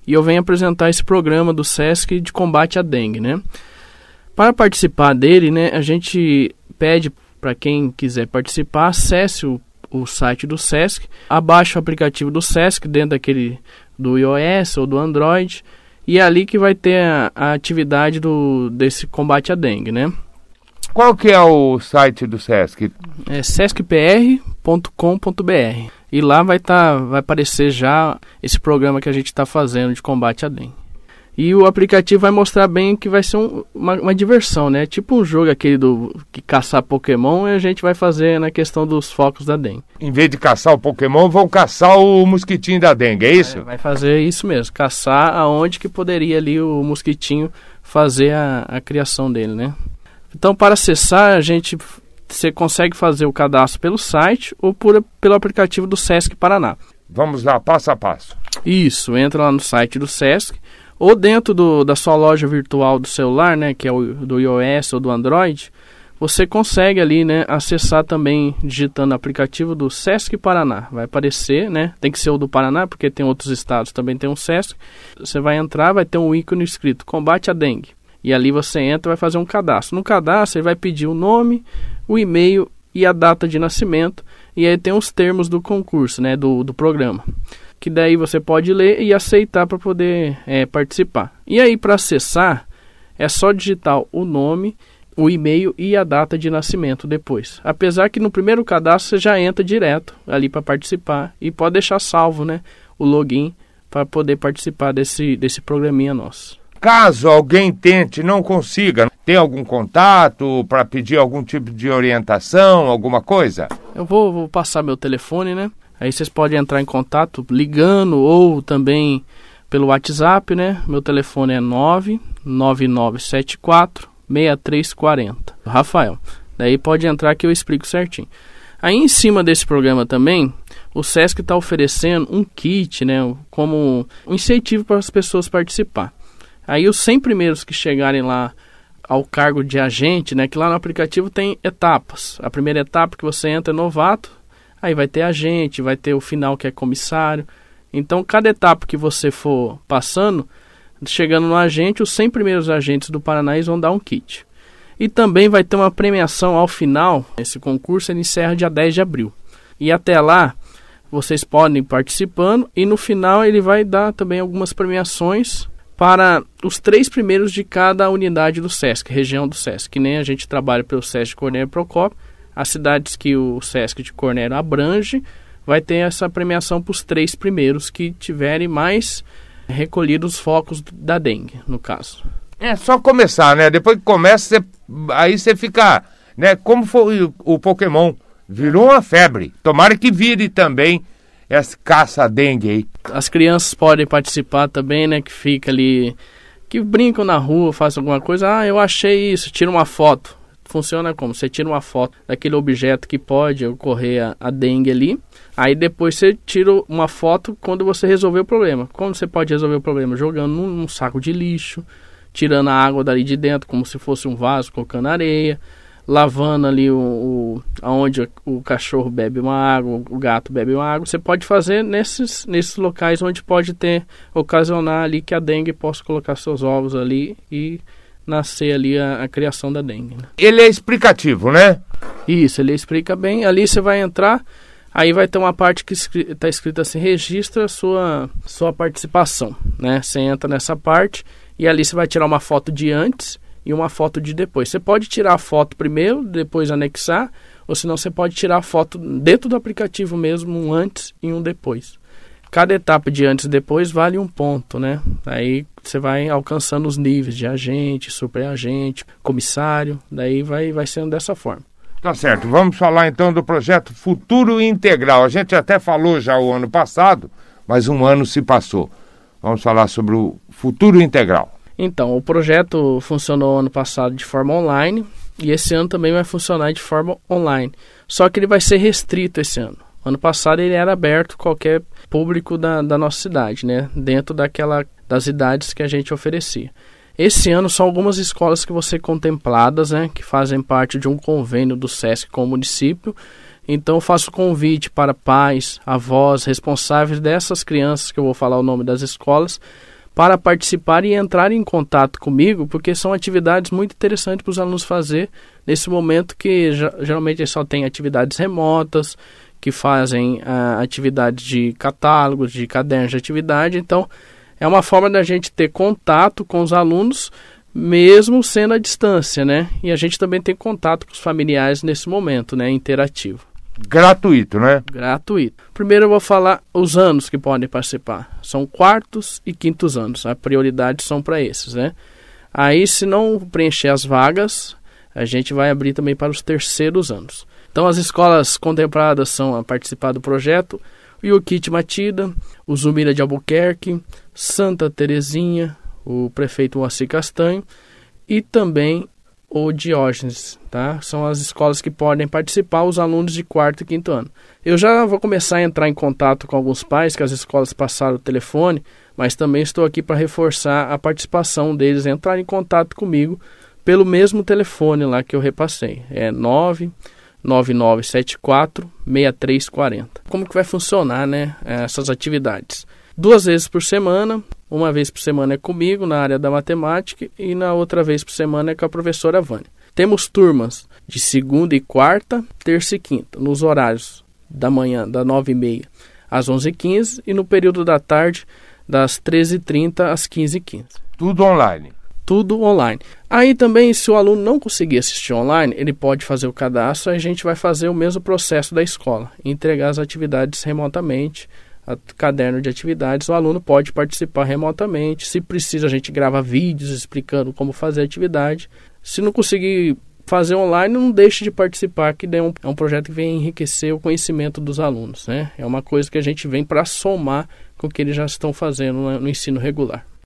e eu venho apresentar esse programa do SESC de combate à dengue, né? Para participar dele, né, a gente pede para quem quiser participar, acesse o site do SESC, abaixe o aplicativo do SESC dentro do iOS ou do Android, e é ali que vai ter a atividade desse combate à dengue, né? Qual que é o site do SESC? É sescpr.com.br. E lá vai aparecer já esse programa que a gente está fazendo de combate à dengue. E o aplicativo vai mostrar bem que vai ser uma diversão, né? Tipo um jogo aquele que caçar Pokémon, e a gente vai fazer na questão dos focos da dengue. Em vez de caçar o Pokémon, vão caçar o mosquitinho da dengue, é isso? Vai fazer isso mesmo, caçar aonde que poderia ali o mosquitinho fazer a criação dele, né? Então, para acessar, você consegue fazer o cadastro pelo site ou pelo aplicativo do SESC Paraná. Vamos lá, passo a passo. Isso, entra lá no site do SESC, ou dentro da sua loja virtual do celular, né, que é do iOS ou do Android, você consegue ali, né, acessar também digitando o aplicativo do SESC Paraná. Vai aparecer, né, tem que ser o do Paraná, porque tem outros estados também tem um SESC. Você vai entrar, vai ter um ícone escrito Combate à Dengue. E ali você entra e vai fazer um cadastro. No cadastro, ele vai pedir o nome, o e-mail e a data de nascimento. E aí tem os termos do concurso, né, do programa. Que daí você pode ler e aceitar para poder participar. E aí, para acessar, é só digitar o nome, o e-mail e a data de nascimento depois. Apesar que no primeiro cadastro você já entra direto ali para participar. E pode deixar salvo, né, o login para poder participar desse programinha nosso. Caso alguém tente e não consiga, tem algum contato para pedir algum tipo de orientação, alguma coisa? Eu vou passar meu telefone, né? Aí vocês podem entrar em contato ligando ou também pelo WhatsApp, né? Meu telefone é 99974-6340. Rafael. Daí pode entrar que eu explico certinho. Aí em cima desse programa também, o SESC está oferecendo um kit, né? Como um incentivo para as pessoas participar. Aí os 100 primeiros que chegarem lá ao cargo de agente, né, que lá no aplicativo tem etapas. A primeira etapa que você entra é novato, aí vai ter agente, vai ter o final que é comissário. Então, cada etapa que você for passando, chegando no agente, os 100 primeiros agentes do Paraná vão dar um kit. E também vai ter uma premiação ao final. Esse concurso ele encerra dia 10 de abril. E até lá, vocês podem ir participando e no final ele vai dar também algumas premiações para os 3 primeiros de cada unidade do SESC, região do SESC, que nem a gente trabalha pelo SESC de Cornélio Procópio, as cidades que o SESC de Cornélio abrange, vai ter essa premiação para os 3 primeiros que tiverem mais recolhidos os focos da dengue, no caso. É só começar, né? Depois que começa, aí você fica, né? Como foi o Pokémon, virou uma febre. Tomara que vire também essa caça à dengue aí. As crianças podem participar também, né? Que fica ali, que brincam na rua, fazem alguma coisa. Ah, eu achei isso, tira uma foto. Funciona como? Você tira uma foto daquele objeto que pode ocorrer a dengue ali. Aí depois você tira uma foto quando você resolver o problema. Como você pode resolver o problema? Jogando num saco de lixo, tirando a água dali de dentro como se fosse um vaso, colocando areia, lavando ali onde o cachorro bebe uma água, o gato bebe uma água. Você pode fazer nesses locais onde pode ocasionar ali que a dengue possa colocar seus ovos ali e nascer ali a criação da dengue, né? Ele é explicativo, né? Isso, ele explica bem. Ali você vai entrar, aí vai ter uma parte que está escrita assim, registra sua participação, né? Você entra nessa parte e ali você vai tirar uma foto de antes e uma foto de depois. Você pode tirar a foto primeiro, depois anexar, ou senão você pode tirar a foto dentro do aplicativo mesmo, um antes e um depois. Cada etapa de antes e depois vale um ponto, né? Aí você vai alcançando os níveis de agente, superagente, comissário, daí vai sendo dessa forma. Tá certo, vamos falar então do projeto Futuro Integral. A gente até falou já o ano passado, mas um ano se passou. Vamos falar sobre o Futuro Integral. Então, o projeto funcionou ano passado de forma online e esse ano também vai funcionar de forma online. Só que ele vai ser restrito esse ano. Ano passado ele era aberto a qualquer público da nossa cidade, né? Dentro das idades que a gente oferecia. Esse ano são algumas escolas que vão ser contempladas, né? Que fazem parte de um convênio do SESC com o município. Então eu faço convite para pais, avós, responsáveis dessas crianças, que eu vou falar o nome das escolas, para participar e entrar em contato comigo, porque são atividades muito interessantes para os alunos fazer nesse momento que geralmente só tem atividades remotas, que fazem atividades de catálogos, de cadernos de atividade. Então, é uma forma da gente ter contato com os alunos, mesmo sendo à distância, né? E a gente também tem contato com os familiares nesse momento, né? Interativo. Gratuito, né? Gratuito. Primeiro eu vou falar os anos que podem participar. São 4º e 5º anos. A prioridade são para esses, né? Aí, se não preencher as vagas, a gente vai abrir também para os 3º anos. Então, as escolas contempladas são a participar do projeto: o Yuquiti Matida, o Zumira de Albuquerque, Santa Terezinha, o prefeito Moacir Castanho e também o Diógenes, tá? São as escolas que podem participar, os alunos de 4º e 5º ano. Eu já vou começar a entrar em contato com alguns pais, que as escolas passaram o telefone, mas também estou aqui para reforçar a participação deles, entrar em contato comigo pelo mesmo telefone lá que eu repassei. É 99974-6340. Como que vai funcionar, né, essas atividades? 2 vezes por semana, uma vez por semana é comigo na área da matemática e na outra vez por semana é com a professora Vânia. Temos turmas de segunda e quarta, terça e quinta, nos horários da manhã, das 9h30 às 11h15 e no período da tarde, das 13h30 às 15h15. Tudo online. Tudo online. Aí também, se o aluno não conseguir assistir online, ele pode fazer o cadastro, a gente vai fazer o mesmo processo da escola, entregar as atividades remotamente, caderno de atividades, o aluno pode participar remotamente. Se precisa, a gente grava vídeos explicando como fazer a atividade. Se não conseguir fazer online, não deixe de participar, que é um projeto que vem enriquecer o conhecimento dos alunos, né? É uma coisa que a gente vem para somar com o que eles já estão fazendo no ensino regular.